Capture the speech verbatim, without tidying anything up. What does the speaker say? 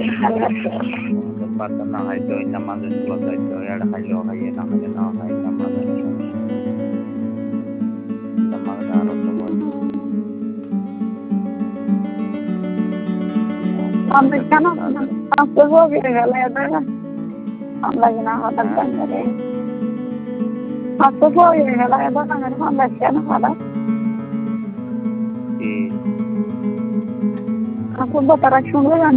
Tempat na haido naman din sila sa ito. Yara kayo kayo na kayo na kayo naman din. Naman na ito. Sampai kana aku go gala ya daga anda gina hada tangare aku go gala ya daga ngare anda kana hada Iya. aku ba tara shunga